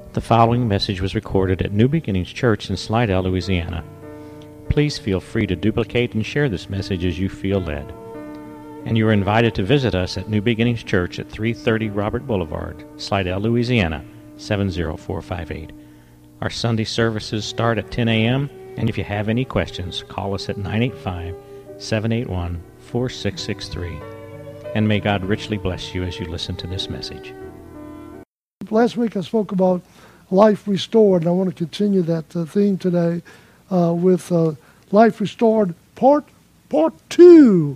The following message was recorded at New Beginnings Church in Slidell, Louisiana. Please feel free to duplicate and share this message as you feel led. And you are invited to visit us at New Beginnings Church at 330 Robert Boulevard, Slidell, Louisiana, 70458. Our Sunday services start at 10 a.m., and if you have any questions, call us at 985-781-4663. And may God richly bless you as you listen to this message. Last week I spoke about life restored, and I want to continue that theme today with life restored part 2.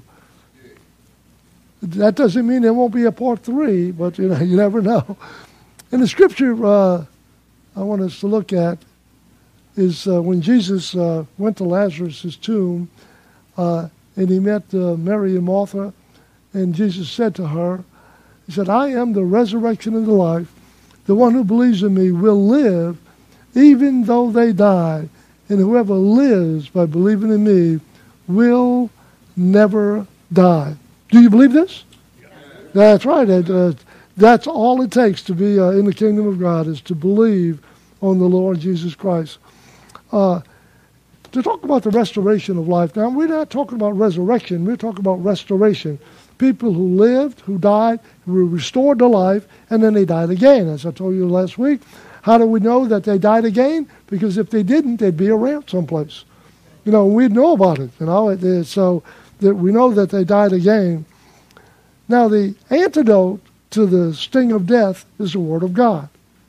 That doesn't mean there won't be a part 3, but you never know. And the scripture I want us to look at is when Jesus went to Lazarus' tomb, and he met Mary and Martha, and Jesus said to her, he said, "I am the resurrection and the life. The one who believes in me will live even though they die, and whoever lives by believing in me will never die." Do you believe this? Yes. That's right. That's all it takes to be in the kingdom of God, is to believe on the Lord Jesus Christ. To talk about the restoration of life. Now, we're not talking about resurrection. We're talking about restoration. People who lived, who died, who were restored to life, and then they died again. As I told you last week, how do we know that they died again? Because if they didn't, they'd be around someplace. We'd know about it. So that we know that they died again. Now, the antidote to the sting of death is the Word of God.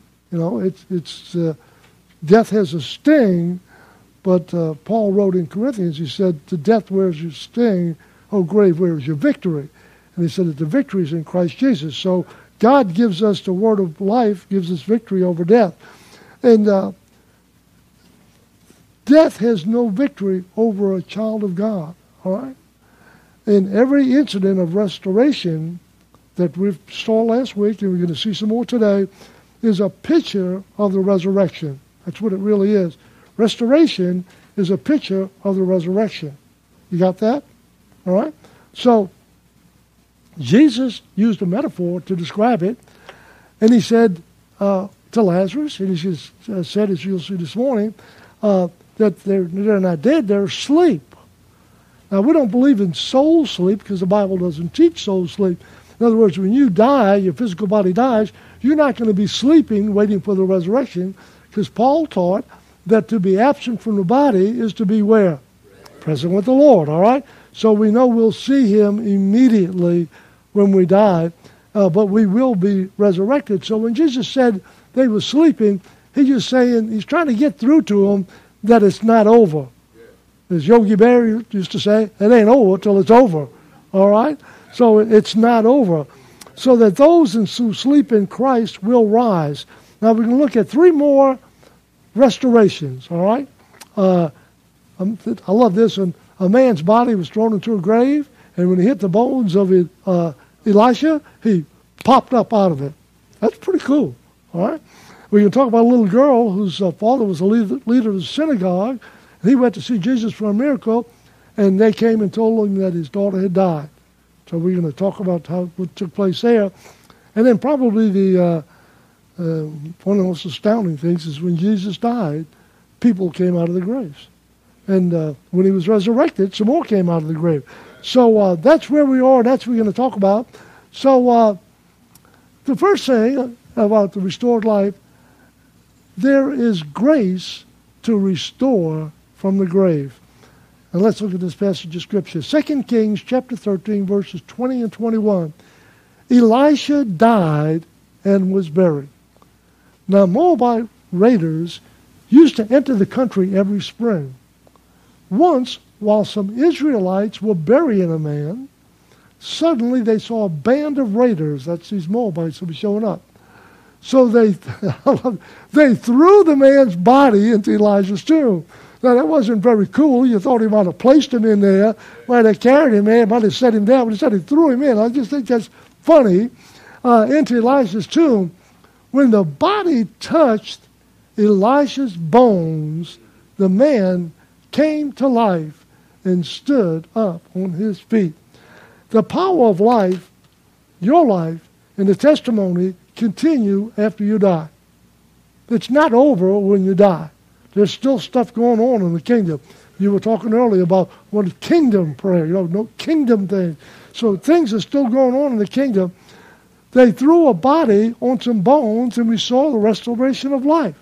Death has a sting, but Paul wrote in Corinthians, he said, "To death, where's your sting? O grave, where is your victory?" And he said that the victory is in Christ Jesus. So God gives us the word of life, gives us victory over death. And death has no victory over a child of God, all right? In every incident of restoration that we saw last week, and we're going to see some more today, is a picture of the resurrection. That's what it really is. Restoration is a picture of the resurrection. You got that? All right? So, Jesus used a metaphor to describe it, and he said to Lazarus, and he said, as you'll see this morning, that they're not dead, they're asleep. Now, we don't believe in soul sleep because the Bible doesn't teach soul sleep. In other words, when you die, your physical body dies, you're not going to be sleeping waiting for the resurrection, because Paul taught that to be absent from the body is to be where? Present with the Lord, all right? So we know we'll see him immediately when we die, but we will be resurrected. So when Jesus said they were sleeping, he's trying to get through to them that it's not over. As Yogi Berra used to say, it ain't over till it's over, all right? So it's not over. So that those who sleep in Christ will rise. Now we're going to look at 3 more restorations, all right? I love this one. A man's body was thrown into a grave, and when he hit the bones of Elisha, he popped up out of it. That's pretty cool, all right? We can talk about a little girl whose father was a leader of the synagogue, and he went to see Jesus for a miracle, and they came and told him that his daughter had died. So we're going to talk about what took place there. And then probably one of the most astounding things is when Jesus died, people came out of the graves. And when he was resurrected, some more came out of the grave. So that's where we are, and that's what we're going to talk about. So the first thing about the restored life, there is grace to restore from the grave. And let's look at this passage of Scripture. 2 Kings chapter 13, verses 20 and 21. Elisha died and was buried. Now, Moabite raiders used to enter the country every spring. Once, while some Israelites were burying a man, suddenly they saw a band of raiders, that's these Moabites that were showing up. So they threw the man's body into Elijah's tomb. Now, that wasn't very cool. You thought he might have placed him in there, might have carried him in, might have set him down, but instead he threw him in. I just think that's funny, into Elijah's tomb. When the body touched Elisha's bones, the man came to life and stood up on his feet. The power of life, your life, and the testimony continue after you die. It's not over when you die. There's still stuff going on in the kingdom. You were talking earlier about what is kingdom prayer, no kingdom thing. So things are still going on in the kingdom. They threw a body on some bones, and we saw the restoration of life.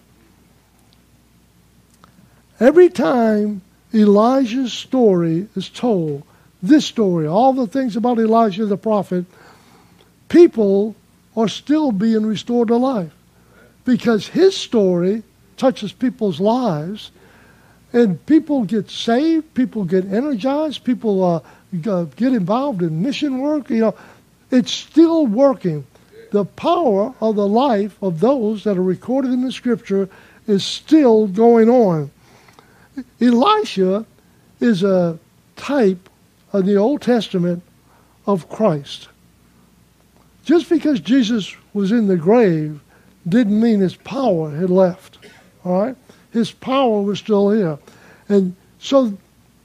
Every time Elijah's story is told, this story, all the things about Elijah the prophet, people are still being restored to life. Because his story touches people's lives, and people get saved, people get energized, people get involved in mission work. It's still working. The power of the life of those that are recorded in the Scripture is still going on. Elisha is a type of the Old Testament of Christ. Just because Jesus was in the grave didn't mean his power had left. All right? His power was still here. And so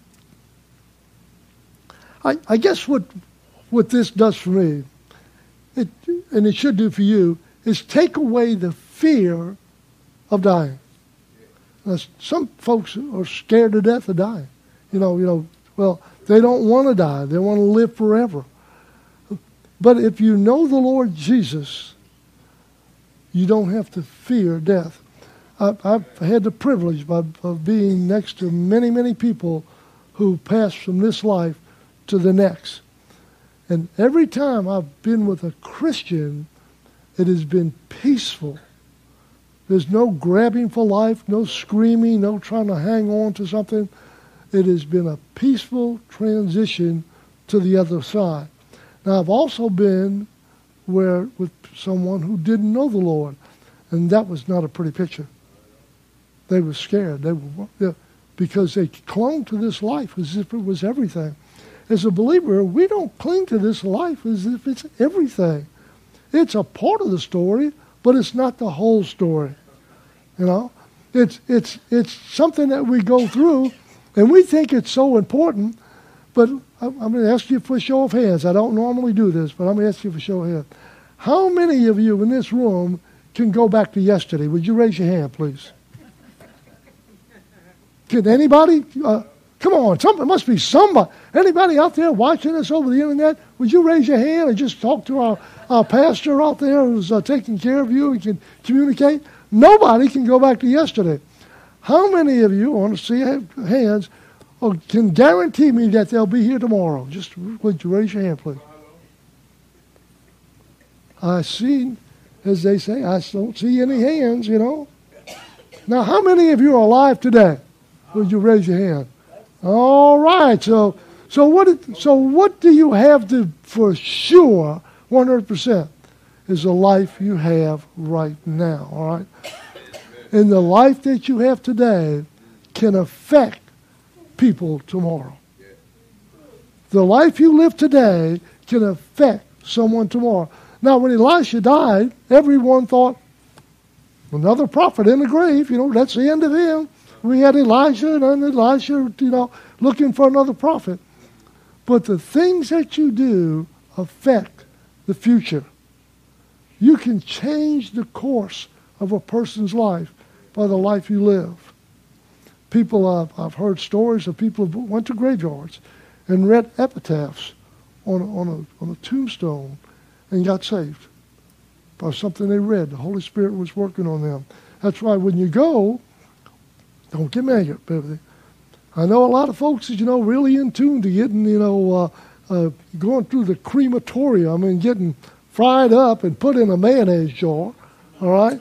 I guess what this does for me, and it should do for you, is take away the fear of dying. Now, some folks are scared to death of dying. Well, they don't want to die. They want to live forever. But if you know the Lord Jesus, you don't have to fear death. I've had the privilege of being next to many, many people who pass from this life to the next. And every time I've been with a Christian, it has been peaceful. There's no grabbing for life, no screaming, no trying to hang on to something. It has been a peaceful transition to the other side. Now, I've also been with someone who didn't know the Lord, and that was not a pretty picture. They were scared. Because they clung to this life as if it was everything. As a believer, we don't cling to this life as if it's everything. It's a part of the story, but it's not the whole story. It's something that we go through, and we think it's so important. But I'm going to ask you for a show of hands. I don't normally do this, but I'm going to ask you for a show of hands. How many of you in this room can go back to yesterday? Would you raise your hand, please? Can anybody? Come on, it must be somebody. Anybody out there watching us over the internet, would you raise your hand and just talk to our pastor out there who's taking care of you and can communicate? Nobody can go back to yesterday. How many of you, I want to see hands, can guarantee me that they'll be here tomorrow? Just would you raise your hand, please? I see, as they say, I don't see any hands, Now, how many of you are alive today? Would you raise your hand? All right. So what do you have to, for sure, 100%, is the life you have right now, all right? And the life that you have today can affect people tomorrow. The life you live today can affect someone tomorrow. Now, when Elisha died, everyone thought, another prophet in the grave, that's the end of him. We had Elijah and Elisha, looking for another prophet. But the things that you do affect the future. You can change the course of a person's life by the life you live. People, I've heard stories of people who went to graveyards and read epitaphs on a tombstone and got saved by something they read. The Holy Spirit was working on them. That's why when you go, don't get mad at me. I know a lot of folks is, really in tune to getting, going through the crematorium and getting fried up and put in a mayonnaise jar, all right?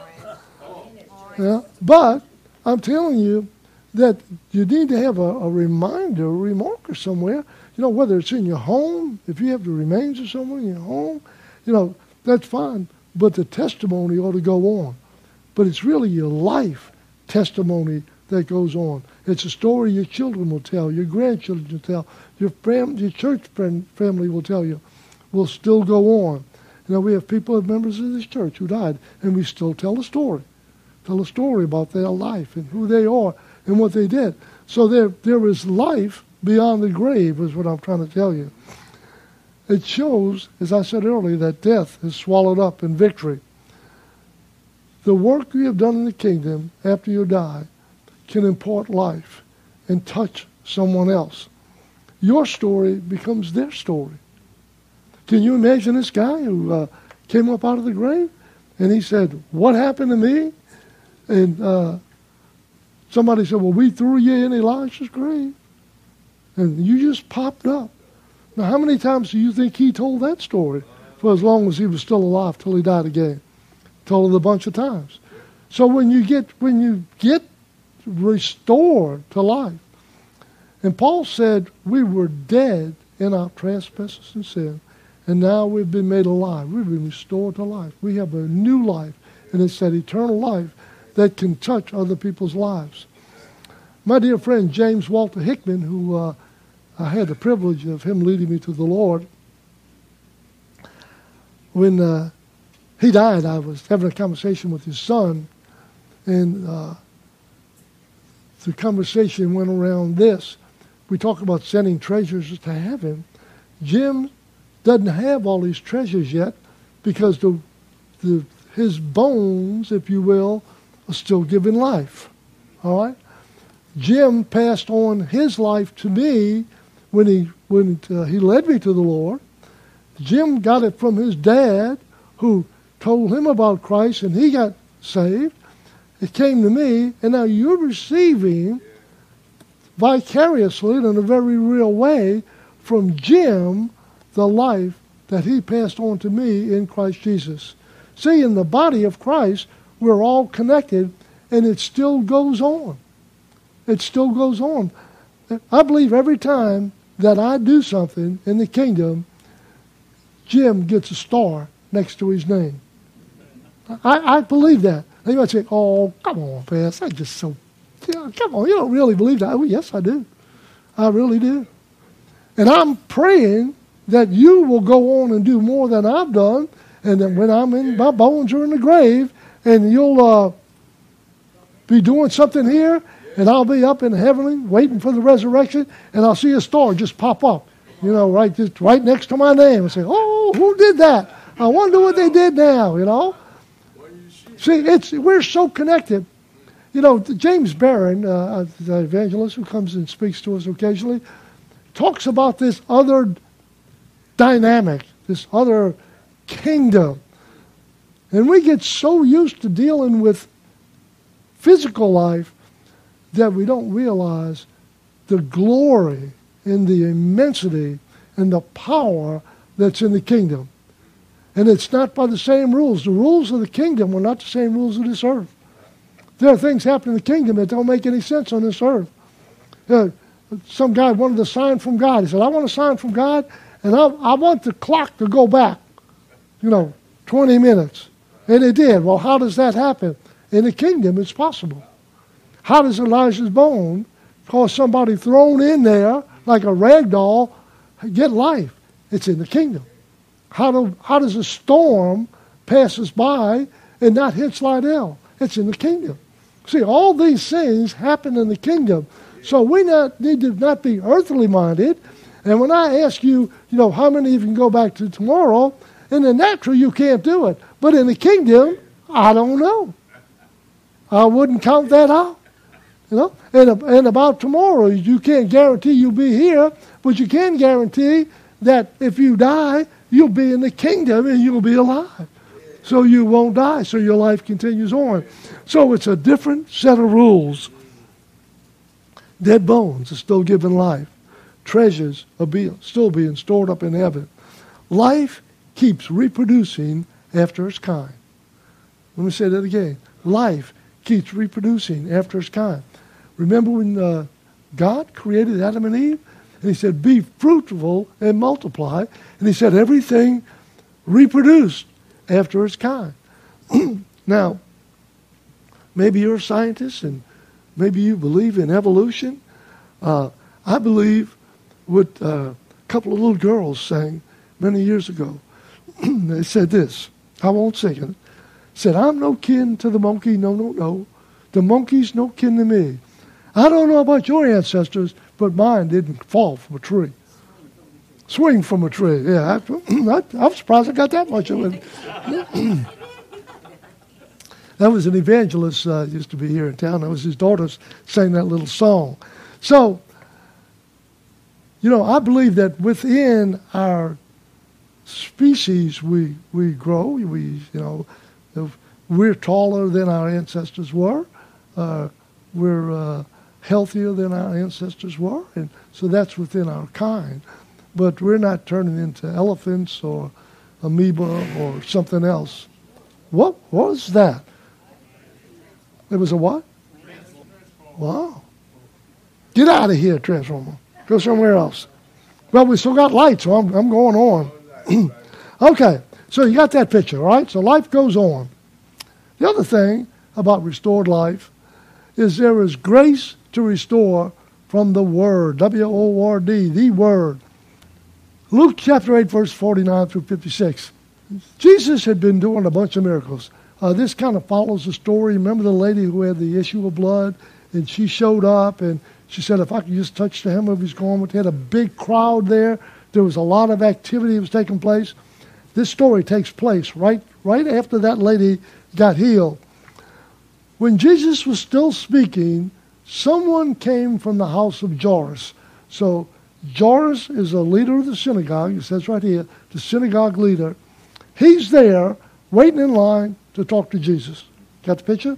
Yeah, but I'm telling you that you need to have a reminder, a remarker somewhere, whether it's in your home, if you have the remains of someone in your home, that's fine. But the testimony ought to go on. But it's really your life testimony that goes on. It's a story your children will tell, your grandchildren will tell, your church family will tell you, will still go on. We have people, members of this church who died, and we still tell a story. Tell a story about their life and who they are and what they did. So there is life beyond the grave, is what I'm trying to tell you. It shows, as I said earlier, that death is swallowed up in victory. The work you have done in the kingdom after you die can impart life and touch someone else. Your story becomes their story. Can you imagine this guy who came up out of the grave and he said, "What happened to me?" And somebody said, "Well, we threw you in Elijah's grave and you just popped up." Now, how many times do you think he told that story for as long as he was still alive till he died again? Told it a bunch of times. So when you get restored to life, and Paul said we were dead in our trespasses and sin, and now we've been made alive. We've been restored to life. We have a new life, and it's that eternal life that can touch other people's lives. My dear friend James Walter Hickman, who I had the privilege of him leading me to the Lord, when he died, I was having a conversation with his son, and the conversation went around this. We talk about sending treasures to heaven. Jim doesn't have all these treasures yet because his bones, if you will, are still giving life. All right? Jim passed on his life to me when he led me to the Lord. Jim got it from his dad, who told him about Christ, and he got saved. It came to me, and now you're receiving vicariously, in a very real way, from Jim, the life that he passed on to me in Christ Jesus. See, in the body of Christ, we're all connected, and it still goes on. It still goes on. I believe every time that I do something in the kingdom, Jim gets a star next to his name. I believe that. They might say, "Oh, come on, Pastor, that's just so, come on, you don't really believe that." Oh, yes, I do. I really do. And I'm praying that you will go on and do more than I've done, and that when my bones are in the grave, and you'll be doing something here, and I'll be up in heaven waiting for the resurrection, and I'll see a star just pop up, right next to my name, and say, "Oh, who did that? I wonder what they did now," See, we're so connected. James Barron, the evangelist who comes and speaks to us occasionally, talks about this other dynamic, this other kingdom. And we get so used to dealing with physical life that we don't realize the glory and the immensity and the power that's in the kingdom. And it's not by the same rules. The rules of the kingdom are not the same rules of this earth. There are things happening in the kingdom that don't make any sense on this earth. Some guy wanted a sign from God. He said, "I want a sign from God, and I want the clock to go back, 20 minutes. And it did. Well, how does that happen? In the kingdom, it's possible. How does Elijah's bone cause somebody thrown in there like a rag doll get life? It's in the kingdom. How does a storm pass us by and not hit Slidell? It's in the kingdom. See, all these things happen in the kingdom. So we need to not be earthly minded. And when I ask you, how many of you can go back to tomorrow, in the natural you can't do it. But in the kingdom, I don't know. I wouldn't count that out. And about tomorrow, you can't guarantee you'll be here, but you can guarantee that if you die, you'll be in the kingdom and you'll be alive. So you won't die, so your life continues on. So it's a different set of rules. Dead bones are still given life. Treasures are still being stored up in heaven. Life keeps reproducing after its kind. Let me say that again. Life keeps reproducing after its kind. Remember when God created Adam and Eve? And he said, "Be fruitful and multiply." And he said, everything reproduced after its kind. Now, maybe you're a scientist and maybe you believe in evolution. I believe what a couple of little girls sang many years ago. They said this. I won't sing it. Said, "I'm no kin to the monkey, no. The monkey's no kin to me. I don't know about your ancestors, but mine didn't fall from a tree. Swing from a tree." Yeah, I'm surprised I got that much of it. That was an evangelist used to be here in town. That was his daughters sang that little song. So, I believe that within our species we grow. We're taller than our ancestors were. We're healthier than our ancestors were, and so that's within our kind. But we're not turning into elephants or amoeba or something else. What was that? It was a what? Wow. Get out of here, Transformer. Go somewhere else. Well, we still got lights, so I'm going on. Okay, so you got that picture, all right? So life goes on. The other thing about restored life is there is grace to restore from the Word, W-O-R-D, the Word. Luke chapter 8, verse 49 through 56. Jesus had been doing a bunch of miracles. This kind of follows the story. Remember the lady who had the issue of blood? And she showed up, and she said, if I could just touch the hem of his garment. They had a big crowd there. There was a lot of activity that was taking place. This story takes place right after that lady got healed. When Jesus was still speaking, someone came from the house of Jairus. So Jairus is a leader of the synagogue. It says right here, the synagogue leader. He's there waiting in line to talk to Jesus. Got the picture?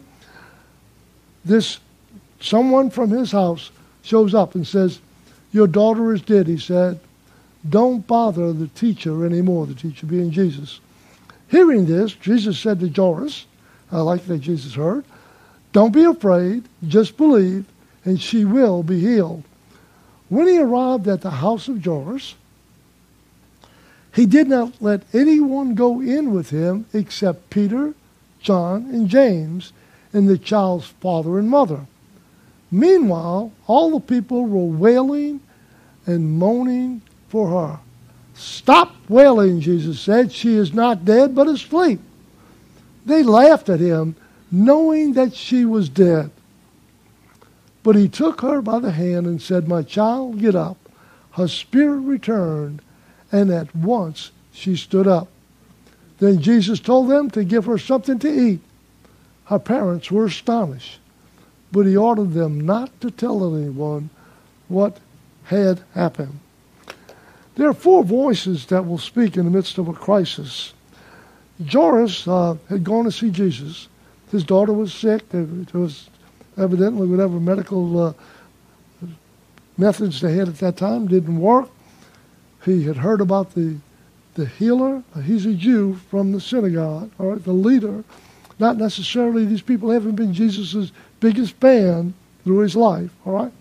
Someone from his house shows up and says, your daughter is dead, he said. Don't bother the teacher anymore, the teacher being Jesus. Hearing this, Jesus said to Jairus, I like that Jesus heard, don't be afraid, just believe, and she will be healed. When he arrived at the house of Jairus, he did not let anyone go in with him except Peter, John, and James, and the child's father and mother. Meanwhile, all the people were wailing and moaning for her. Stop wailing, Jesus said. She is not dead, but asleep. They laughed at him, knowing that she was dead. But he took her by the hand and said, my child, get up. Her spirit returned, and at once she stood up. Then Jesus told them to give her something to eat. Her parents were astonished, but he ordered them not to tell anyone what had happened. There are four voices that will speak in the midst of a crisis. Jairus had gone to see Jesus. His daughter was sick. There was evidently whatever medical methods they had at that time didn't work. He had heard about the healer. He's a Jew from the synagogue, all right, the leader. Not necessarily, these people haven't been Jesus' biggest fan through his life, all right?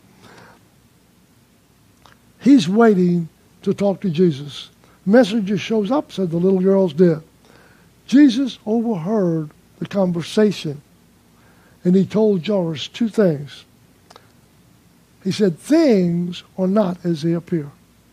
He's waiting to talk to Jesus. Messenger shows up, said the little girl's dead. Jesus overheard the conversation, and he told Jairus two things. He said, things are not as they appear.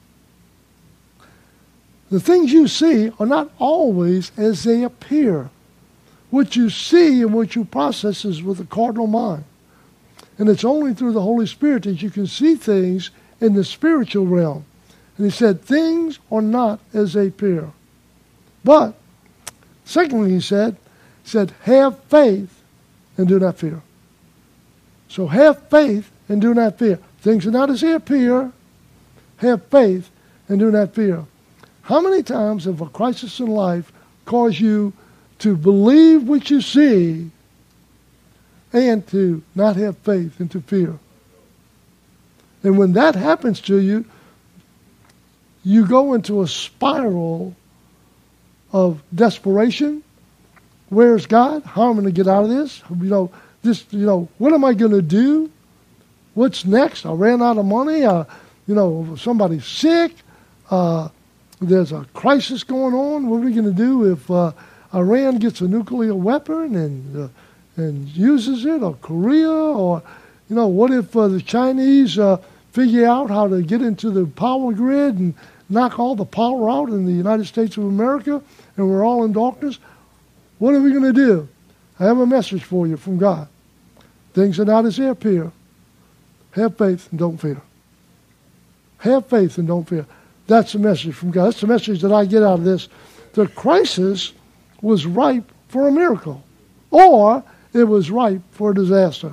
The things you see are not always as they appear. What you see and what you process is with the cardinal mind. And it's only through the Holy Spirit that you can see things in the spiritual realm. And he said, things are not as they appear. But, secondly, he said, have faith and do not fear. So have faith and do not fear. Things are not as they appear. Have faith and do not fear. How many times have a crisis in life caused you to believe what you see and to not have faith and to fear? And when that happens to you, you go into a spiral of desperation. Where's God? How am I going to get out of this? What am I going to do? What's next? I ran out of money. Somebody's sick. There's a crisis going on. What are we going to do if Iran gets a nuclear weapon and uses it, or Korea, or what if the Chinese figure out how to get into the power grid and knock all the power out in the United States of America, and we're all in darkness? What are we going to do? I have a message for you from God. Things are not as they appear. Have faith and don't fear. Have faith and don't fear. That's the message from God. That's the message that I get out of this. The crisis was ripe for a miracle. Or it was ripe for disaster.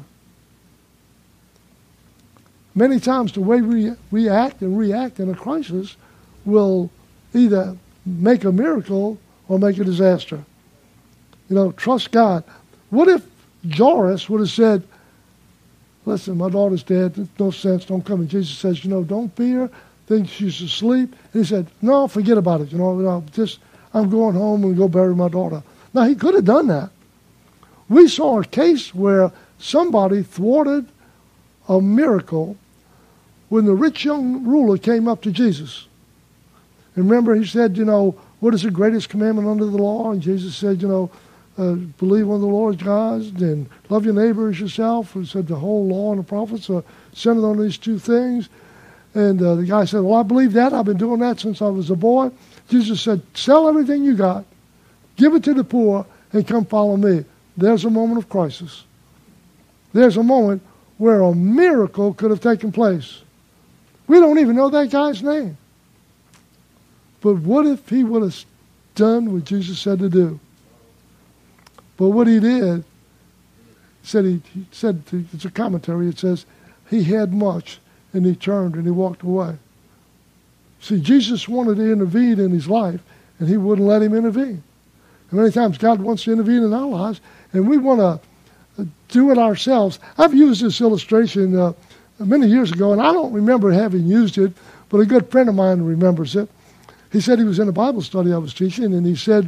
Many times the way we act and react in a crisis will either make a miracle or make a disaster. Trust God. What if Jairus would have said, listen, my daughter's dead. There's no sense. Don't come. And Jesus says, don't fear. Think she's asleep. And he said, no, forget about it. I'm going home and go bury my daughter. Now, he could have done that. We saw a case where somebody thwarted a miracle when the rich young ruler came up to Jesus. And remember, he said, what is the greatest commandment under the law? And Jesus said, believe on the Lord God and love your neighbor as yourself. He said the whole law and the prophets are centered on these two things. And the guy said, well, I believe that. I've been doing that since I was a boy. Jesus said, sell everything you got, give it to the poor, and come follow me. There's a moment of crisis. There's a moment where a miracle could have taken place. We don't even know that guy's name. But what if he would have done what Jesus said to do? But what he did, he said, it's a commentary, it says, he had much, and he turned and he walked away. See, Jesus wanted to intervene in his life, and he wouldn't let him intervene. And many times God wants to intervene in our lives, and we want to do it ourselves. I've used this illustration many years ago, and I don't remember having used it, but a good friend of mine remembers it. He said he was in a Bible study I was teaching, and he said,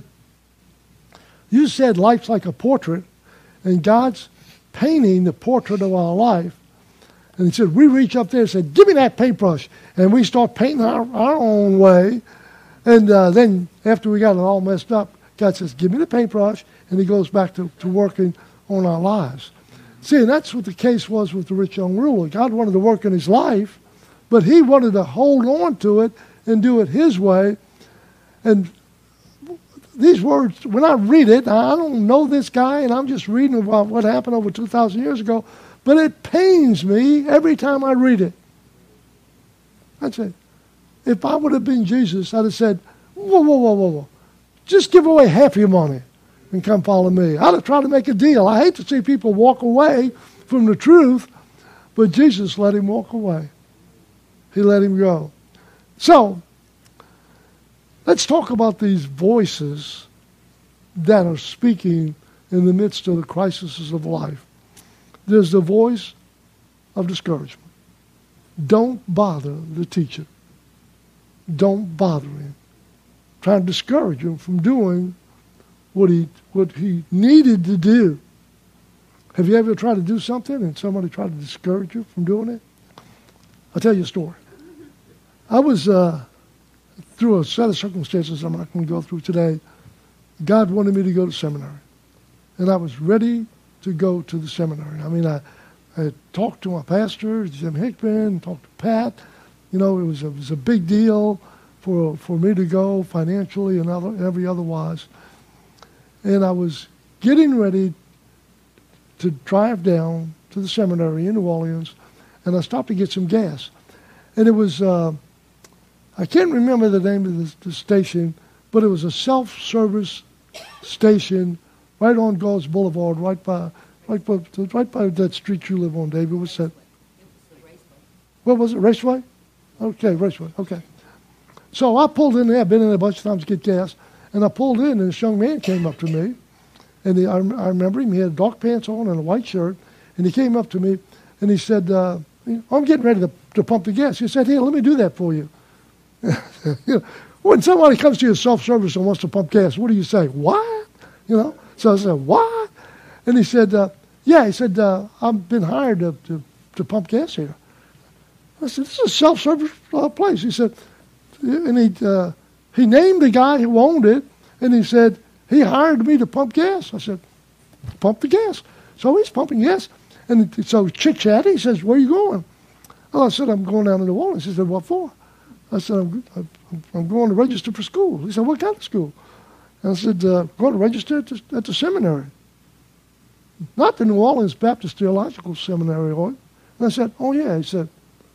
you said life's like a portrait, and God's painting the portrait of our life. And he said, we reach up there and said, give me that paintbrush. And we start painting our own way. And then after we got it all messed up, God says, give me the paintbrush. And he goes back to working on our lives. See, and that's what the case was with the rich young ruler. God wanted to work in his life, but he wanted to hold on to it and do it his way. And these words, when I read it, I don't know this guy, and I'm just reading about what happened over 2,000 years ago, but it pains me every time I read it. That's it. If I would have been Jesus, I'd have said, whoa. Just give away half your money and come follow me. I'd have tried to make a deal. I hate to see people walk away from the truth, but Jesus let him walk away. He let him go. So, let's talk about these voices that are speaking in the midst of the crises of life. There's the voice of discouragement. Don't bother the teacher. Don't bother him. Trying to discourage him from doing what he needed to do. Have you ever tried to do something and somebody tried to discourage you from doing it? I'll tell you a story. I was through a set of circumstances I'm not going to go through today. God wanted me to go to seminary. And I was ready to go to the seminary. I mean, I had talked to my pastor, Jim Hickman, talked to Pat. It was a big deal for me to go financially and every otherwise. And I was getting ready to drive down to the seminary in New Orleans, and I stopped to get some gas. And it was, I can't remember the name of the station, but it was a self-service station right on Gulls Boulevard, right by that street you live on, David. What's that? It was the Raceway. What was it, Raceway? Okay, Raceway, okay. So I pulled in there. I've been in there a bunch of times to get gas. And I pulled in, and this young man came up to me. And I remember him. He had dark pants on and a white shirt. And he came up to me, and he said, I'm getting ready to pump the gas. He said, here, let me do that for you. When somebody comes to your self-service and wants to pump gas, what do you say? What? So I said, what? And he said, yeah. He said, I've been hired to pump gas here. I said, this is a self-service place. He said, and he named the guy who owned it, and he said, he hired me to pump gas. I said, pump the gas. So he's pumping gas. And so chit-chatting, he says, where are you going? Oh, I said, I'm going down to New Orleans. He said, what for? I said, I'm going to register for school. He said, what kind of school? And I said, going to register at the seminary. Not the New Orleans Baptist Theological Seminary. And I said, oh, yeah. He said,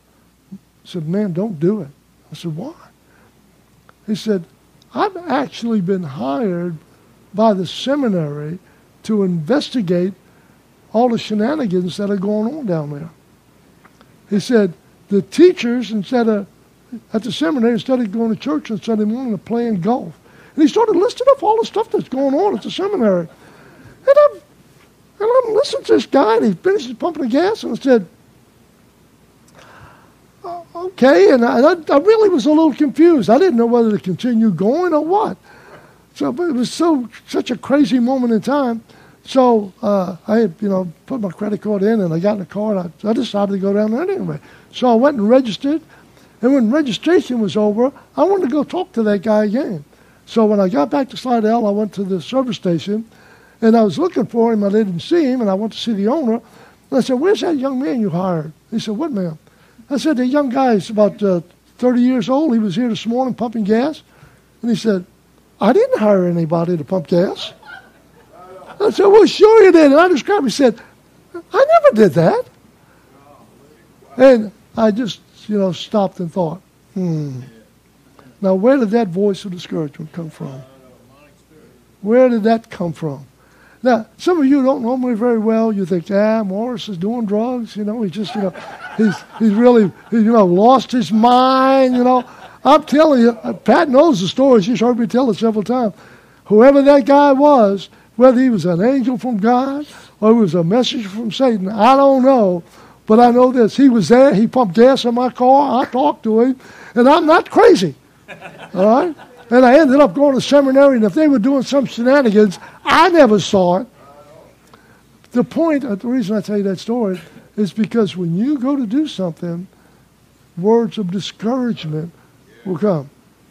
man, don't do it. I said, why? He said, I've actually been hired by the seminary to investigate all the shenanigans that are going on down there. He said, the teachers, at the seminary, instead of going to church on Sunday morning, are playing golf. And he started listing off all the stuff that's going on at the seminary. And I'm listening to this guy, and he finishes pumping the gas, and I said, okay. And I really was a little confused. I didn't know whether to continue going or what. So, but it was such a crazy moment in time. So I had, put my credit card in, and I got in the car, and I decided to go down there anyway. So I went and registered, and when registration was over, I wanted to go talk to that guy again. So when I got back to Slidell, I went to the service station, and I was looking for him. I didn't see him, and I went to see the owner. And I said, where's that young man you hired? He said, what man? I said, the young guy is about 30 years old. He was here this morning pumping gas. And he said, I didn't hire anybody to pump gas. I said, well, sure you did. And I described him. He said, I never did that. And I just, stopped and thought, Now, where did that voice of discouragement come from? Where did that come from? Now, some of you don't know me very well. You think, Morris is doing drugs. He's just, he's really, lost his mind. I'm telling you, Pat knows the story. She's heard me tell it several times. Whoever that guy was, whether he was an angel from God or it was a message from Satan, I don't know. But I know this. He was there. He pumped gas in my car. I talked to him. And I'm not crazy. All right? And I ended up going to seminary, and if they were doing some shenanigans, I never saw it. The reason I tell you that story is because when you go to do something, words of discouragement will come.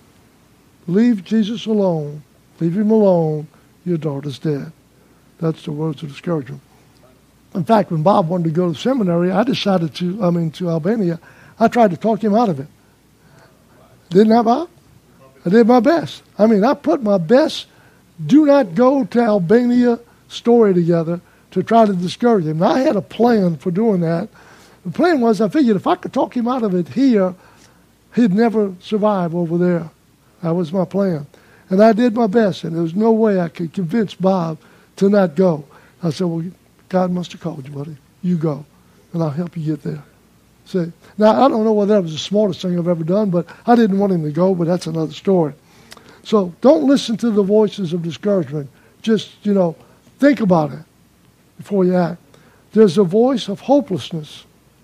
Leave Jesus alone. Leave him alone. Your daughter's dead. That's the words of discouragement. In fact, when Bob wanted to go to seminary, I decided to Albania. I tried to talk him out of it. Didn't I, Bob? I did my best. I put my best do not go to Albania story together to try to discourage him. Now, I had a plan for doing that. The plan was I figured if I could talk him out of it here, he'd never survive over there. That was my plan. And I did my best, and there was no way I could convince Bob to not go. I said, well, God must have called you, buddy. You go, and I'll help you get there. See? Now, I don't know whether that was the smartest thing I've ever done, but I didn't want him to go, but that's another story. So don't listen to the voices of discouragement. Just, think about it before you act. There's a voice of hopelessness,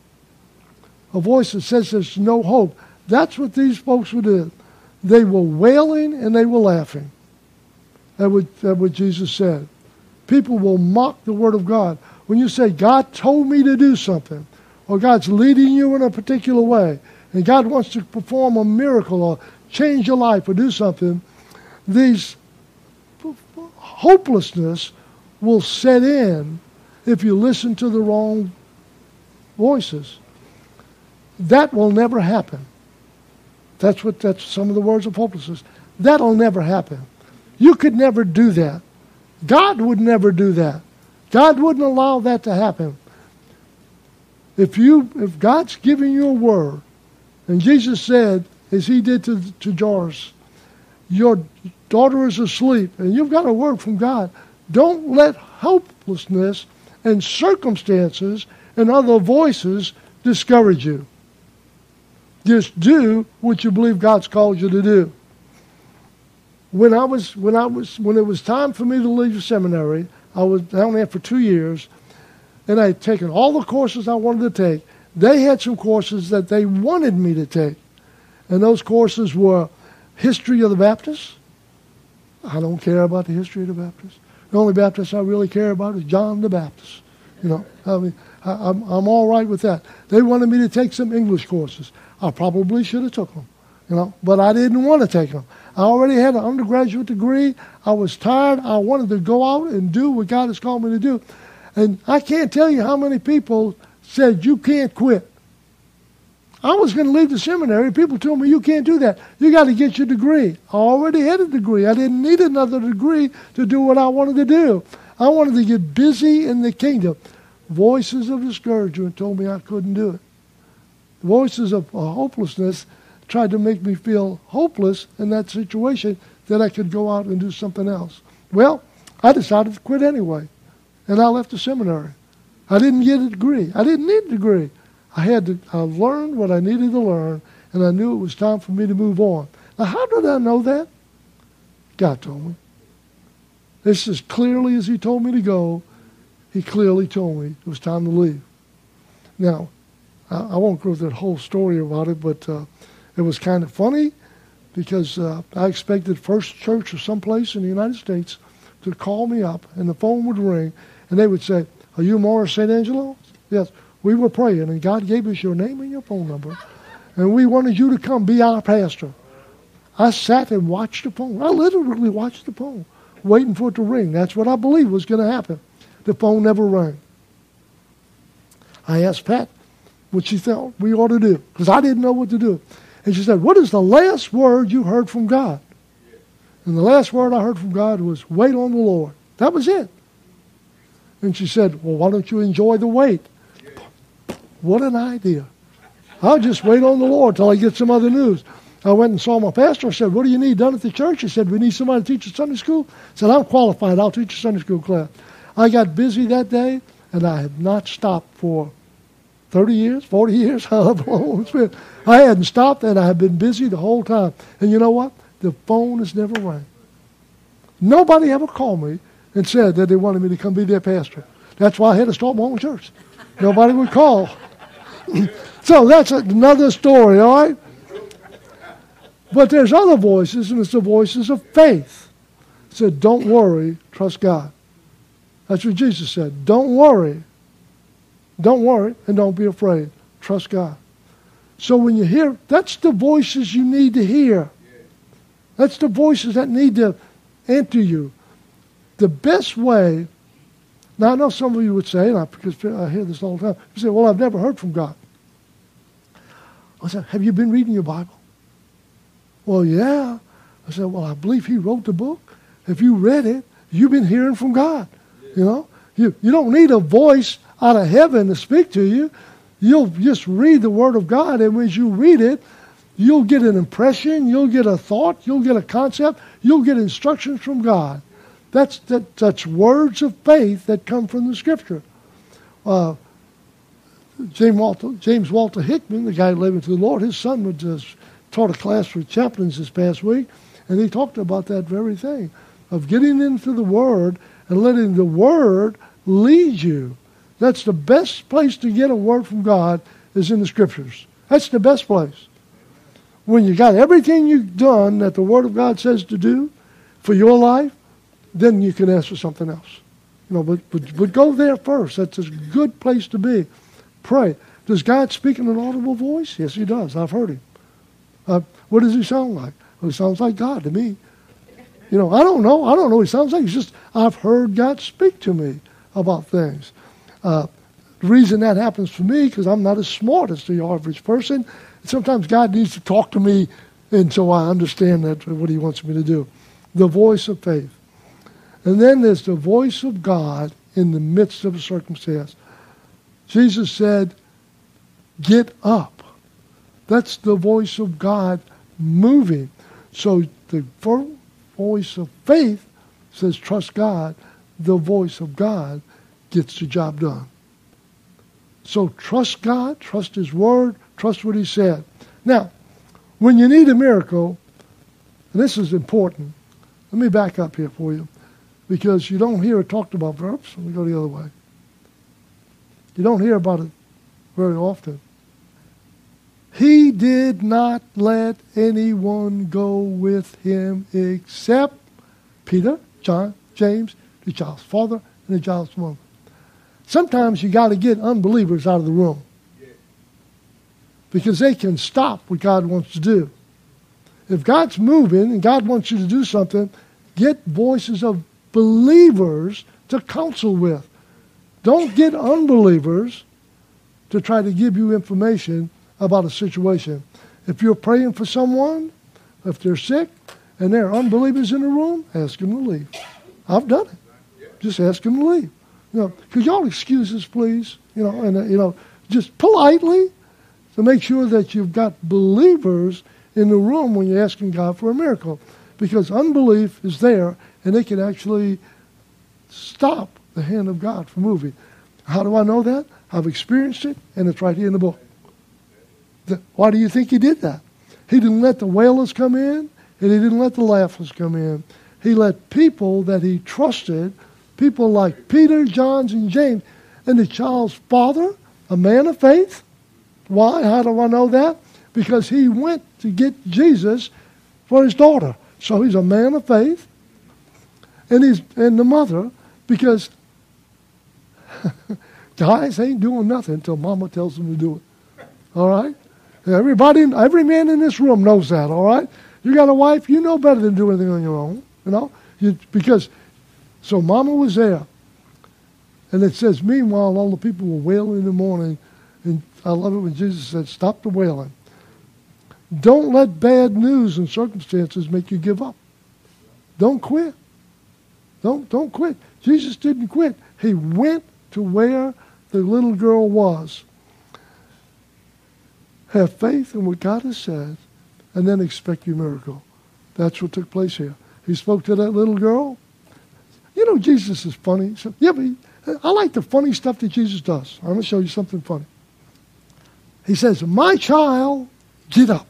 a voice that says there's no hope. That's what these folks did. They were wailing and they were laughing. That's what Jesus said. People will mock the Word of God. When you say, God told me to do something, or God's leading you in a particular way, and God wants to perform a miracle or change your life or do something, these hopelessness will set in if you listen to the wrong voices. That will never happen. That's some of the words of hopelessness. That'll never happen. You could never do that. God would never do that. God wouldn't allow that to happen. If God's giving you a word, and Jesus said, as he did to Jairus, your daughter is asleep, and you've got a word from God, don't let hopelessness and circumstances and other voices discourage you. Just do what you believe God's called you to do. When it was time for me to leave the seminary, I was down there for 2 years, and I had taken all the courses I wanted to take. They had some courses that they wanted me to take, and those courses were History of the Baptists. I don't care about the history of the Baptists. The only Baptist I really care about is John the Baptist. I'm all right with that. They wanted me to take some English courses. I probably should have took them, but I didn't want to take them. I already had an undergraduate degree. I was tired. I wanted to go out and do what God has called me to do. And I can't tell you how many people said, you can't quit. I was going to leave the seminary. People told me, you can't do that. You got to get your degree. I already had a degree. I didn't need another degree to do what I wanted to do. I wanted to get busy in the kingdom. Voices of discouragement told me I couldn't do it. Voices of hopelessness tried to make me feel hopeless in that situation that I could go out and do something else. Well, I decided to quit anyway, and I left the seminary. I didn't get a degree. I didn't need a degree. I learned what I needed to learn, and I knew it was time for me to move on. Now, how did I know that? God told me. This as clearly as he told me to go, he clearly told me it was time to leave. Now, I won't go through that whole story about it, but it was kind of funny because I expected First Church or someplace in the United States to call me up, and the phone would ring, and they would say, "Are you Morris St. Angelo?" "Yes." "We were praying, and God gave us your name and your phone number, and we wanted you to come be our pastor." I sat and watched the phone. I literally watched the phone, waiting for it to ring. That's what I believed was going to happen. The phone never rang. I asked Pat what she thought we ought to do, because I didn't know what to do. And she said, "What is the last word you heard from God?" And the last word I heard from God was, "Wait on the Lord." That was it. And she said, "Well, why don't you enjoy the wait?" What an idea. I'll just wait on the Lord till I get some other news. I went and saw my pastor. I said, "What do you need done at the church?" He said, "We need somebody to teach a Sunday school." I said, "I'm qualified. I'll teach a Sunday school class." I got busy that day, and I have not stopped for 30 years, 40 years, however long it's been. I hadn't stopped, and I have been busy the whole time. And you know what? The phone has never rang. Nobody ever called me and said that they wanted me to come be their pastor. That's why I had to start my own church. Nobody would call. So that's another story, all right? But there's other voices, and it's the voices of faith. It said, "Don't worry, trust God." That's what Jesus said. Don't worry. Don't worry, and don't be afraid. Trust God. So when you hear, that's the voices you need to hear. That's the voices that need to enter you. The best way, now I know some of you would say, because I hear this all the time, you say, "Well, I've never heard from God." I said, "Have you been reading your Bible?" "Well, yeah." I said, "Well, I believe he wrote the book. If you read it, you've been hearing from God. You know, you don't need a voice out of heaven to speak to you. You'll just read the Word of God, and when you read it, you'll get an impression, you'll get a thought, you'll get a concept, you'll get instructions from God. That's words of faith that come from the Scripture." James Walter Hickman, the guy living to the Lord, his son taught a class for chaplains this past week, and he talked about that very thing, of getting into the Word and letting the Word lead you. That's the best place to get a word from God, is in the Scriptures. That's the best place. When you got everything you've done that the Word of God says to do for your life, then you can ask for something else. But go there first. That's a good place to be. Pray. Does God speak in an audible voice? Yes, he does. I've heard him. What does he sound like? Well, he sounds like God to me. I don't know. I don't know what he sounds like. It's just I've heard God speak to me about things. The reason that happens for me, because I'm not as smart as the average person. Sometimes God needs to talk to me, and so I understand that what he wants me to do. The voice of faith. And then there's the voice of God in the midst of a circumstance. Jesus said, "Get up." That's the voice of God moving. So the voice of faith says, trust God. The voice of God gets the job done. So trust God, trust his word, trust what he said. Now, when you need a miracle, and this is important, let me back up here for you, because you don't hear it talked about verbs. Let me go the other way. You don't hear about it very often. He did not let anyone go with him except Peter, John, James, the child's father, and the child's mother. Sometimes you got to get unbelievers out of the room, because they can stop what God wants to do. If God's moving and God wants you to do something, get voices of believers to counsel with. Don't get unbelievers to try to give you information about a situation. If you're praying for someone, if they're sick and there are unbelievers in the room, ask them to leave. I've done it. Just ask them to leave. Could y'all excuse us, please? Just politely, to make sure that you've got believers in the room when you're asking God for a miracle. Because unbelief is there, and they can actually stop the hand of God from moving. How do I know that? I've experienced it, and it's right here in the book. Why do you think he did that? He didn't let the wailers come in, and he didn't let the laughers come in. He let people that he trusted, people like Peter, John, and James, and the child's father, a man of faith. Why? How do I know that? Because he went to get Jesus for his daughter. So he's a man of faith. And the mother, because guys ain't doing nothing until mama tells them to do it. All right? Every man in this room knows that, all right? You got a wife, you know better than do anything on your own, you know? So mama was there. And it says, meanwhile, all the people were wailing in the morning. And I love it when Jesus said, stop the wailing. Don't let bad news and circumstances make you give up. Don't quit. Don't quit. Jesus didn't quit. He went to where the little girl was. Have faith in what God has said, and then expect your miracle. That's what took place here. He spoke to that little girl. You know, Jesus is funny. So, yeah, but I like the funny stuff that Jesus does. I'm going to show you something funny. He says, my child, get up.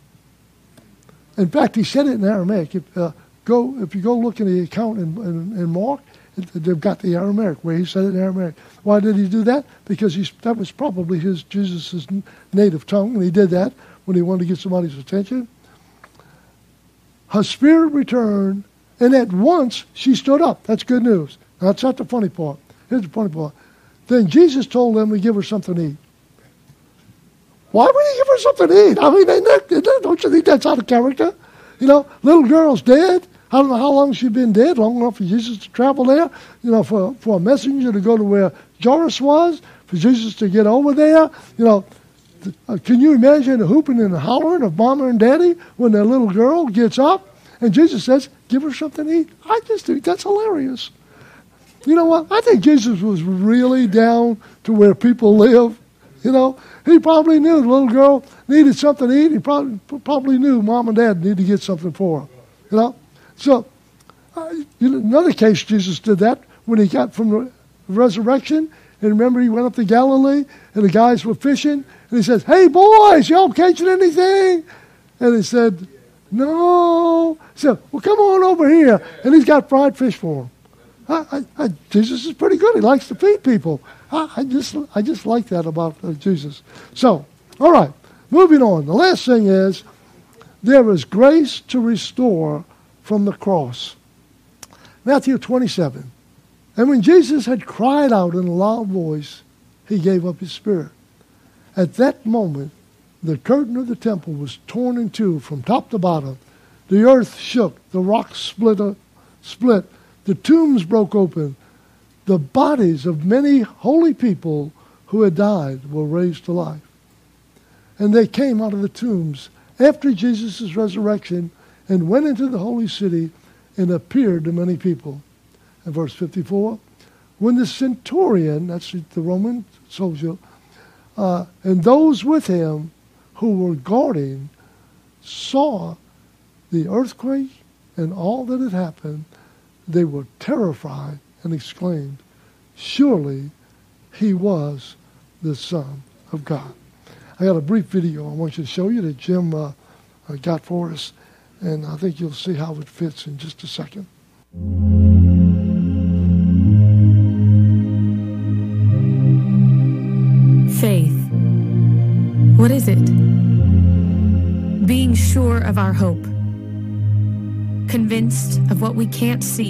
In fact, he said it in Aramaic. If you go look in the account in Mark, they've got the Aramaic where he said it in Aramaic. Why did he do that? Because that was probably Jesus' native tongue, and he did that when he wanted to get somebody's attention. Her spirit returned, and at once she stood up. That's good news. Now, that's not the funny part. Here's the funny part. Then Jesus told them to give her something to eat. Why would he give her something to eat? I mean, don't you think that's out of character? You know, little girl's dead. I don't know how long she's been dead, long enough for Jesus to travel there, you know, for a messenger to go to where Jairus was, for Jesus to get over there. You know, can you imagine the hooping and the hollering of mama and daddy when their little girl gets up? And Jesus says, give her something to eat. I just think that's hilarious. You know what? I think Jesus was really down to where people live. You know, he probably knew the little girl needed something to eat. He probably knew mom and dad needed to get something for her. You know? So, in another case, Jesus did that when he got from the resurrection. And remember, he went up to Galilee, and the guys were fishing. And he says, hey, boys, y'all catching anything? And they said, no. He said, well, come on over here. And he's got fried fish for them. Jesus is pretty good. He likes to feed people. I just like that about Jesus. So, all right, moving on. The last thing is, there is grace to restore from the cross. Matthew 27. And when Jesus had cried out in a loud voice, he gave up his spirit. At that moment, the curtain of the temple was torn in two from top to bottom. The earth shook. The rocks split. The tombs broke open. The bodies of many holy people who had died were raised to life. And they came out of the tombs after Jesus' resurrection and went into the holy city and appeared to many people. And verse 54, when the centurion, that's the Roman soldier, and those with him who were guarding saw the earthquake and all that had happened, they were terrified and exclaimed, surely he was the Son of God. I got a brief video I want you to show you that Jim got for us, and I think you'll see how it fits in just a second. Faith. What is it? Being sure of our hope. Convinced of what we can't see.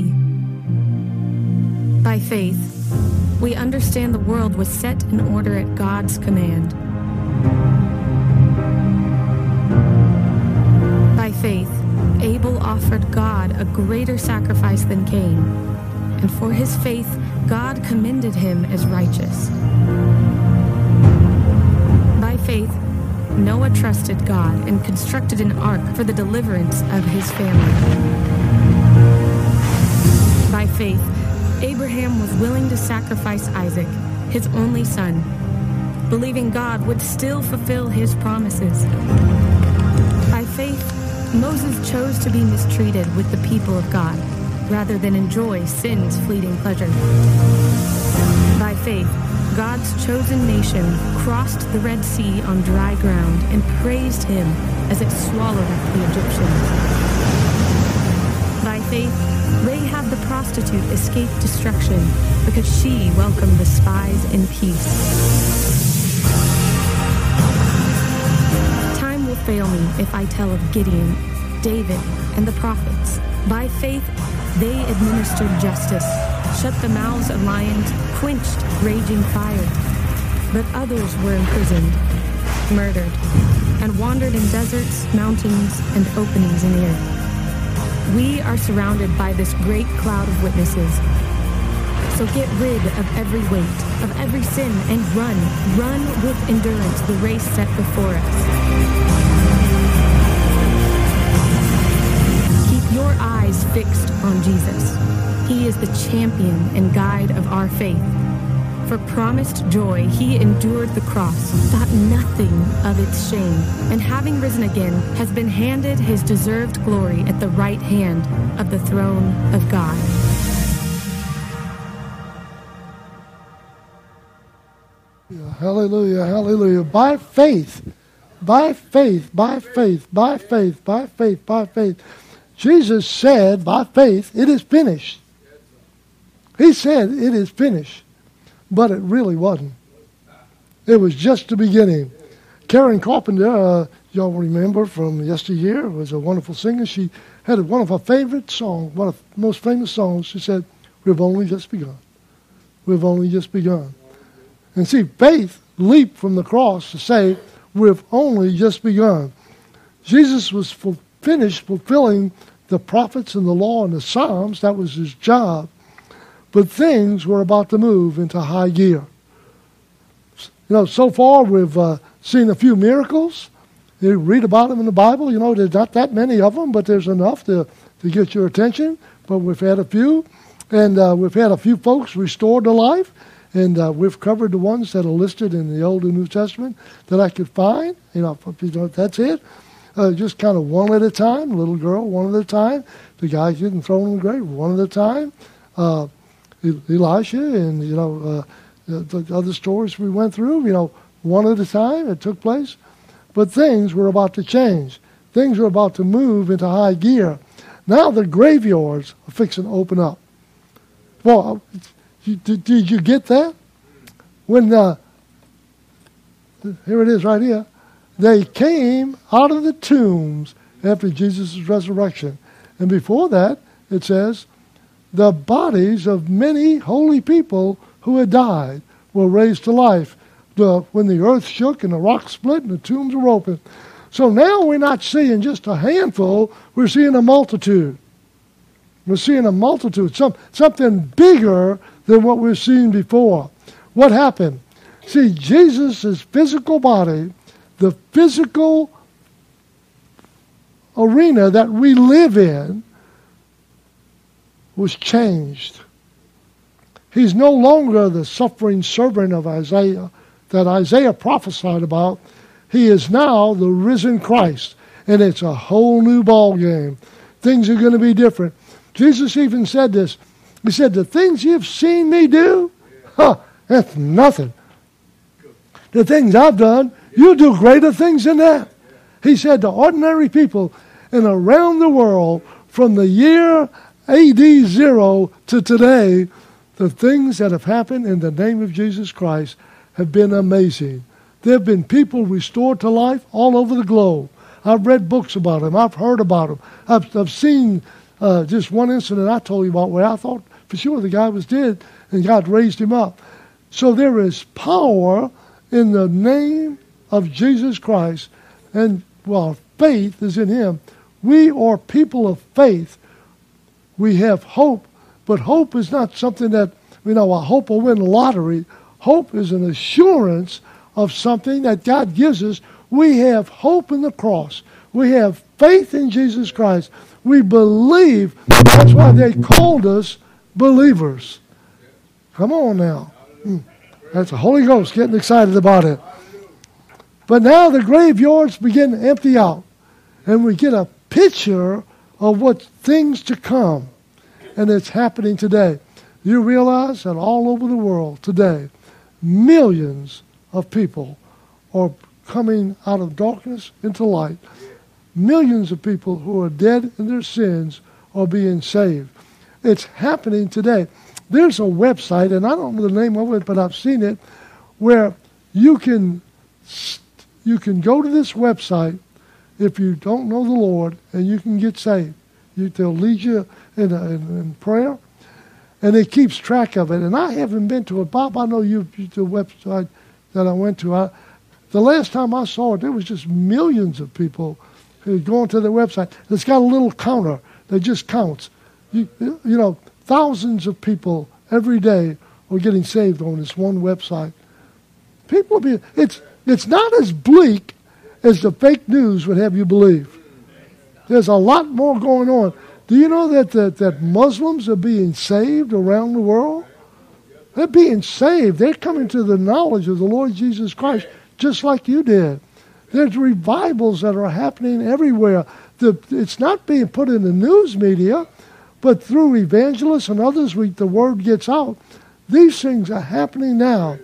By faith, we understand the world was set in order at God's command. By faith, Abel offered God a greater sacrifice than Cain, and for his faith, God commended him as righteous. By faith, Noah trusted God and constructed an ark for the deliverance of his family. By faith, Abraham was willing to sacrifice Isaac, his only son, believing God would still fulfill his promises. By faith, Moses chose to be mistreated with the people of God, rather than enjoy sin's fleeting pleasure. By faith, God's chosen nation crossed the Red Sea on dry ground and praised him as it swallowed up the Egyptians. By faith, Rahab the prostitute escaped destruction because she welcomed the spies in peace. Time will fail me if I tell of Gideon, David, and the prophets. By faith, they administered justice, shut the mouths of lions, quenched raging fire. But others were imprisoned, murdered, and wandered in deserts, mountains, and openings in the earth. We are surrounded by this great cloud of witnesses. So get rid of every weight, of every sin, and run with endurance the race set before us. Keep your eyes fixed on Jesus. He is the champion and guide of our faith. For promised joy, he endured the cross, thought nothing of its shame, and having risen again, has been handed his deserved glory at the right hand of the throne of God. Hallelujah, hallelujah. By faith, by faith, by faith, by faith, by faith, by faith. Jesus said, by faith, it is finished. He said, it is finished. But it really wasn't. It was just the beginning. Karen Carpenter, y'all remember from yesteryear, was a wonderful singer. She had one of her favorite songs, one of the most famous songs. She said, we've only just begun. We've only just begun. And see, faith leaped from the cross to say, we've only just begun. Jesus was finished fulfilling the prophets and the law and the Psalms. That was his job. But things were about to move into high gear. You know, so far we've seen a few miracles. You read about them in the Bible. You know, there's not that many of them, but there's enough to get your attention. But we've had a few. And we've had a few folks restored to life. And we've covered the ones that are listed in the Old and New Testament that I could find. You know, that's it. Just kind of one at a time. Little girl, one at a time. The guy getting thrown in the grave, one at a time. Elisha and, you know, the other stories we went through, you know, one at a time it took place. But things were about to change. Things were about to move into high gear. Now the graveyards are fixing to open up. Well, did you get that? When, here it is right here. They came out of the tombs after Jesus' resurrection. And before that, it says, the bodies of many holy people who had died were raised to life when the earth shook and the rocks split and the tombs were open. So now we're not seeing just a handful, we're seeing a multitude. We're seeing a multitude, something bigger than what we've seen before. What happened? See, Jesus' physical body, the physical arena that we live in, was changed. He's no longer the suffering servant of Isaiah that Isaiah prophesied about. He is now the risen Christ, and it's a whole new ball game. Things are going to be different. Jesus even said this. He said, the things you've seen me do, that's nothing. The things I've done, you'll do greater things than that. He said to ordinary people and around the world from the year AD 0 to today, the things that have happened in the name of Jesus Christ have been amazing. There have been people restored to life all over the globe. I've read books about them. I've heard about them. I've seen just one incident I told you about where I thought for sure the guy was dead and God raised him up. So there is power in the name of Jesus Christ. And while faith is in him, we are people of faith. We have hope, but hope is not something that, you know, I hope will win the lottery. Hope is an assurance of something that God gives us. We have hope in the cross. We have faith in Jesus Christ. We believe. That's why they called us believers. Come on now. That's the Holy Ghost getting excited about it. But now the graveyards begin to empty out, and we get a picture of what things to come. And it's happening today. You realize that all over the world today, millions of people are coming out of darkness into light. Millions of people who are dead in their sins are being saved. It's happening today. There's a website, and I don't know the name of it, but I've seen it, where you can go to this website if you don't know the Lord, and you can get saved. They'll lead you in prayer, and it keeps track of it. And I haven't been to it. Bob, I know the website that I went to. The last time I saw it, there was just millions of people who go onto the website. It's got a little counter that just counts. You know, thousands of people every day are getting saved on this one website. It's not as bleak as the fake news would have you believe. There's a lot more going on. Do you know that Muslims are being saved around the world? They're being saved. They're coming to the knowledge of the Lord Jesus Christ just like you did. There's revivals that are happening everywhere. It's not being put in the news media, but through evangelists and others, the word gets out. These things are happening now.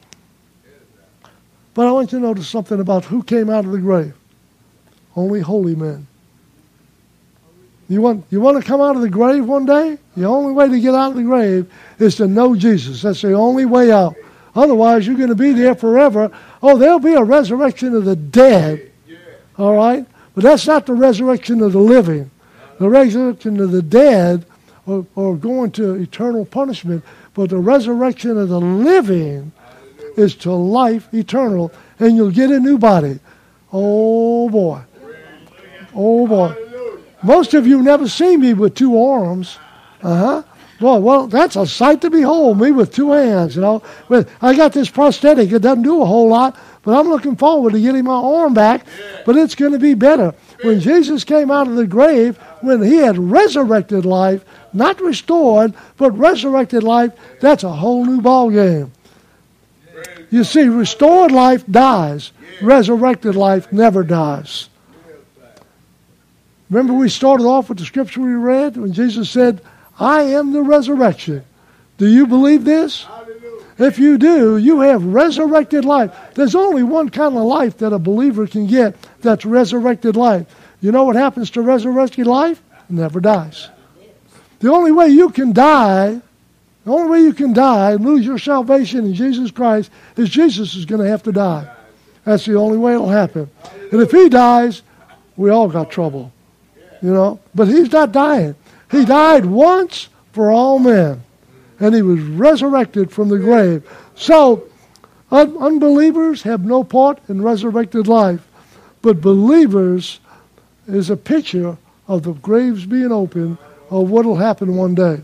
But I want you to notice something about who came out of the grave. Only holy men. You want to come out of the grave one day? The only way to get out of the grave is to know Jesus. That's the only way out. Otherwise, you're going to be there forever. Oh, there'll be a resurrection of the dead. All right? But that's not the resurrection of the living. The resurrection of the dead are going to eternal punishment. But the resurrection of the living is to life eternal. And you'll get a new body. Oh, boy. Oh, boy. Most of you never seen me with two arms. Well, that's a sight to behold, me with two hands, you know. I got this prosthetic. It doesn't do a whole lot, but I'm looking forward to getting my arm back, but it's going to be better. When Jesus came out of the grave, when he had resurrected life, not restored, but resurrected life, that's a whole new ball game. You see, restored life dies. Resurrected life never dies. Remember we started off with the scripture we read when Jesus said, I am the resurrection. Do you believe this? If you do, you have resurrected life. There's only one kind of life that a believer can get. That's resurrected life. You know what happens to resurrected life? It never dies. The only way you can die and lose your salvation in Jesus Christ is Jesus is going to have to die. That's the only way it'll happen. And if he dies, we all got trouble. You know, but he's not dying. He died once for all men, and he was resurrected from the grave. So, unbelievers have no part in resurrected life, but believers is a picture of the graves being open, of what will happen one day.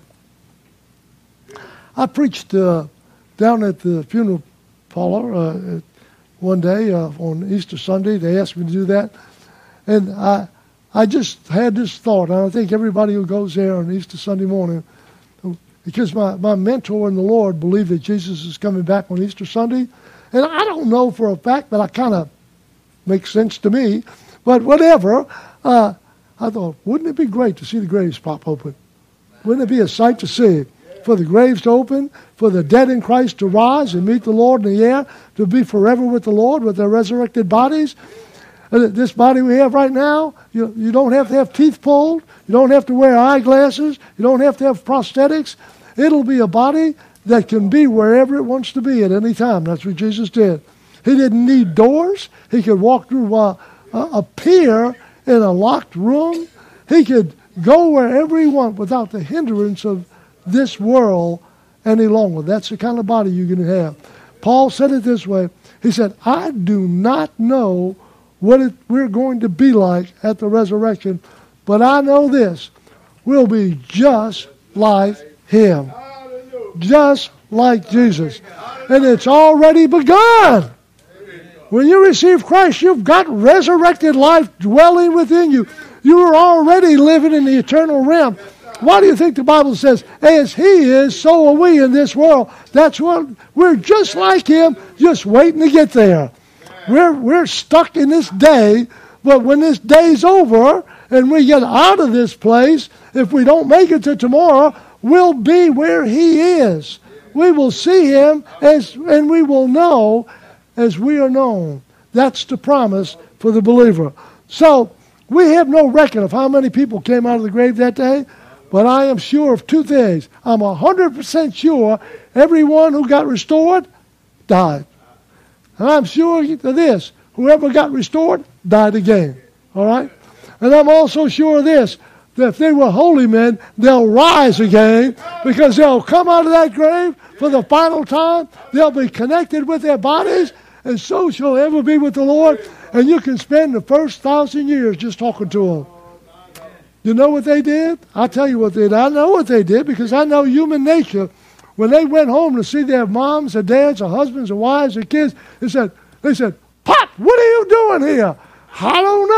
I preached down at the funeral parlor one day on Easter Sunday. They asked me to do that, and I just had this thought, and I think everybody who goes there on Easter Sunday morning, because my mentor in the Lord believed that Jesus is coming back on Easter Sunday, and I don't know for a fact, but I kind of makes sense to me, but whatever, I thought, wouldn't it be great to see the graves pop open? Wouldn't it be a sight to see? For the graves to open, for the dead in Christ to rise and meet the Lord in the air, to be forever with the Lord with their resurrected bodies. This body we have right now, you don't have to have teeth pulled. You don't have to wear eyeglasses. You don't have to have prosthetics. It'll be a body that can be wherever it wants to be at any time. That's what Jesus did. He didn't need doors. He could walk through a pier in a locked room. He could go wherever he wanted without the hindrance of this world any longer. That's the kind of body you're going to have. Paul said it this way. He said, I do not know what we're going to be like at the resurrection, but I know this. We'll be just like him. Just like Jesus. And it's already begun. When you receive Christ, you've got resurrected life dwelling within you. You are already living in the eternal realm. Why do you think the Bible says, as he is, so are we in this world? That's what we're just like him, just waiting to get there. We're stuck in this day, but when this day's over and we get out of this place, if we don't make it to tomorrow, we'll be where he is. We will see him and we will know as we are known. That's the promise for the believer. So we have no record of how many people came out of the grave that day, but I am sure of two things. I'm 100% sure everyone who got restored died. And I'm sure of this. Whoever got restored died again. All right? And I'm also sure of this, that if they were holy men, they'll rise again because they'll come out of that grave for the final time. They'll be connected with their bodies, and so shall ever be with the Lord. And you can spend the first 1,000 years just talking to them. You know what they did? I'll tell you what they did. I know what they did because I know human nature. When they went home to see their moms, their dads, their husbands, their wives, their kids, they said, "Pop, what are you doing here?" "I don't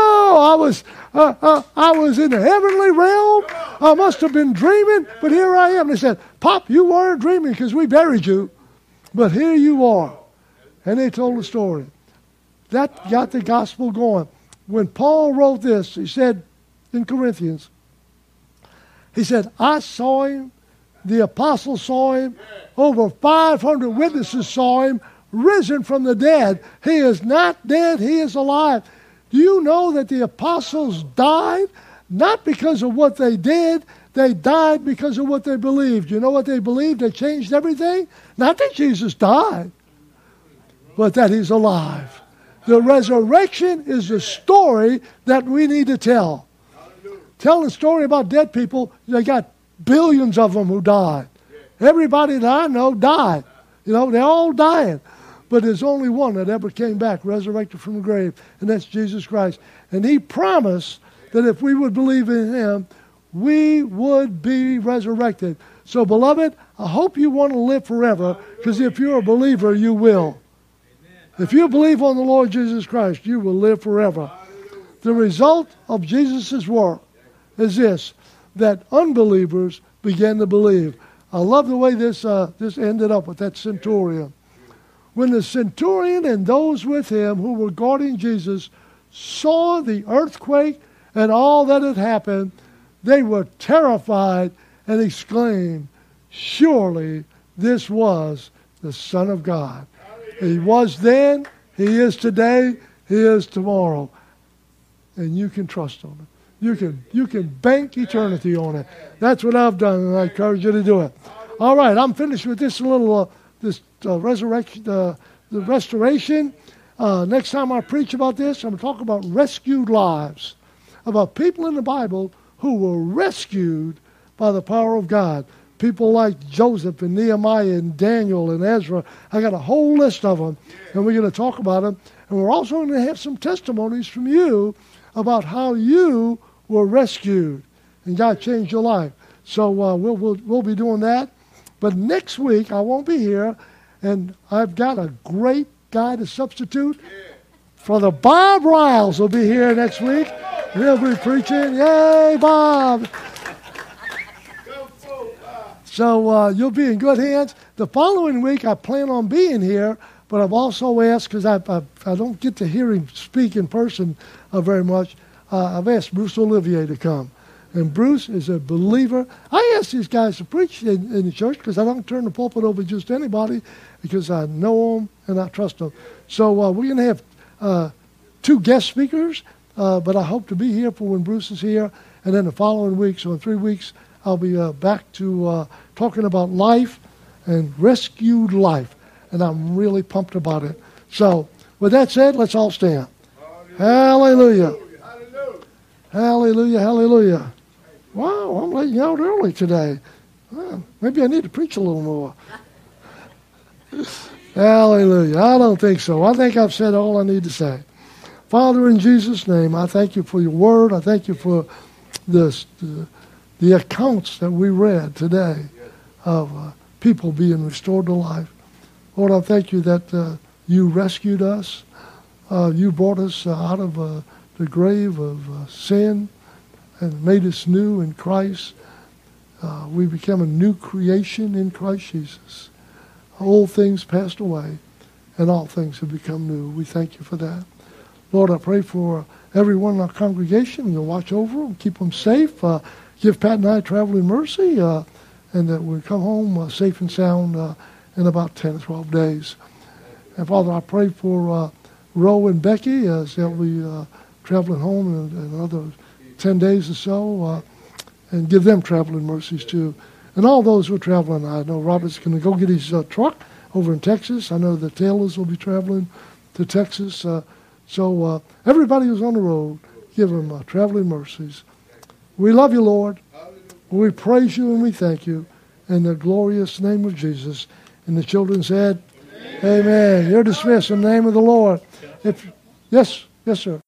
know. I was in the heavenly realm. I must have been dreaming, but here I am." They said, "Pop, you weren't dreaming because we buried you, but here you are." And they told the story. That got the gospel going. When Paul wrote this, he said in Corinthians, he said, "I saw him, the apostles saw him, over 500 witnesses saw him, risen from the dead. He is not dead, he is alive." Do you know that the apostles died not because of what they did? They died because of what they believed. You know what they believed? They changed everything? Not that Jesus died, but that he's alive. The resurrection is the story that we need to tell. Telling a story about dead people, they got billions of them who died. Everybody that I know died. You know, they're all dying. But there's only one that ever came back, resurrected from the grave, and that's Jesus Christ. And he promised that if we would believe in him, we would be resurrected. So, beloved, I hope you want to live forever, because if you're a believer, you will. If you believe on the Lord Jesus Christ, you will live forever. The result of Jesus' work is this, that unbelievers began to believe. I love the way this ended up with that centurion. When the centurion and those with him who were guarding Jesus saw the earthquake and all that had happened, they were terrified and exclaimed, "Surely this was the Son of God." He was then, he is today, he is tomorrow. And you can trust on it. You can bank eternity on it. That's what I've done, and I encourage you to do it. All right, I'm finished with this little resurrection, the restoration. Next time I preach about this, I'm going to talk about rescued lives, about people in the Bible who were rescued by the power of God. People like Joseph and Nehemiah and Daniel and Ezra. I got a whole list of them, and we're going to talk about them. And we're also going to have some testimonies from you about how you were rescued and God changed your life. So we'll be doing that. But next week I won't be here, and I've got a great guy to substitute for the Bob Riles will be here next week. He'll be preaching. Yay, Bob! So you'll be in good hands. The following week I plan on being here, but I've also asked, because I don't get to hear him speak in person very much, I've asked Bruce Olivier to come. And Bruce is a believer. I ask these guys to preach in the church because I don't turn the pulpit over just to anybody, because I know them and I trust them. So we're going to have 2 guest speakers, but I hope to be here for when Bruce is here. And then the following week, so in 3 weeks, I'll be back to talking about life and rescued life. And I'm really pumped about it. So with that said, let's all stand. Hallelujah. Hallelujah, hallelujah. Wow, I'm letting you out early today. Well, maybe I need to preach a little more. Hallelujah. I don't think so. I think I've said all I need to say. Father, in Jesus' name, I thank you for your word. I thank you for the accounts that we read today of people being restored to life. Lord, I thank you that you rescued us. You brought us out of the grave of sin and made us new in Christ. We become a new creation in Christ Jesus. Old things passed away, and all things have become new. We thank you for that. Lord, I pray for everyone in our congregation. You'll watch over them, keep them safe. Give Pat and I traveling mercy and that we come home safe and sound in about 10 or 12 days. And Father, I pray for Roe and Becky as they'll be traveling home in another 10 days or so, and give them traveling mercies too. And all those who are traveling, I know Robert's going to go get his truck over in Texas. I know the Taylors will be traveling to Texas. So everybody who's on the road, give them traveling mercies. We love you, Lord. We praise you and we thank you in the glorious name of Jesus. And the children said, Amen. You're dismissed in the name of the Lord. Yes, sir.